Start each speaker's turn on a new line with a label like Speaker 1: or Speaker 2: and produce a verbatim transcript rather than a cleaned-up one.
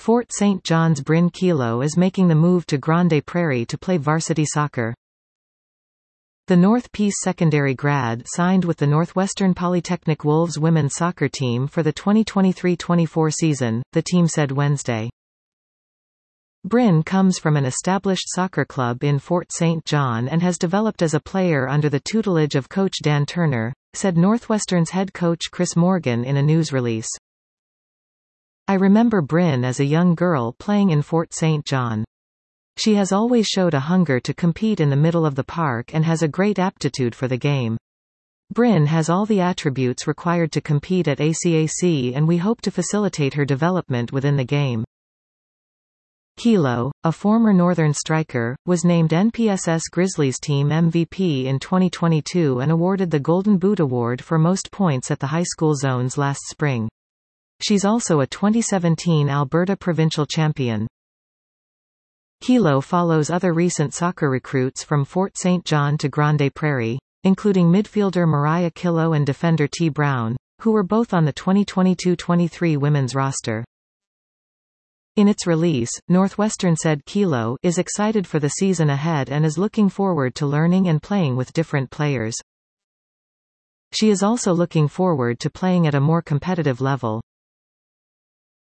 Speaker 1: Fort Saint John's Bryn Kilo is making the move to Grande Prairie to play varsity soccer. The North Peace Secondary grad signed with the Northwestern Polytechnic Wolves women's soccer team for the twenty twenty-three twenty-four season, the team said Wednesday. Bryn comes from an established soccer club in Fort Saint John and has developed as a player under the tutelage of coach Dan Turner, said Northwestern's head coach Chris Morgan in a news release. I remember Bryn as a young girl playing in Fort Saint John. She has always showed a hunger to compete in the middle of the park and has a great aptitude for the game. Bryn has all the attributes required to compete at A C A C, and we hope to facilitate her development within the game. Kilo, a former Northern striker, was named N P S S Grizzlies Team M V P in twenty twenty-two and awarded the Golden Boot Award for most points at the high school zones last spring. She's also a twenty seventeen Alberta Provincial Champion. Kilo follows other recent soccer recruits from Fort Saint John to Grande Prairie, including midfielder Mariah Kilo and defender T. Brown, who were both on the twenty twenty-two twenty-three women's roster. In its release, Northwestern said Kilo is excited for the season ahead and is looking forward to learning and playing with different players. She is also looking forward to playing at a more competitive level.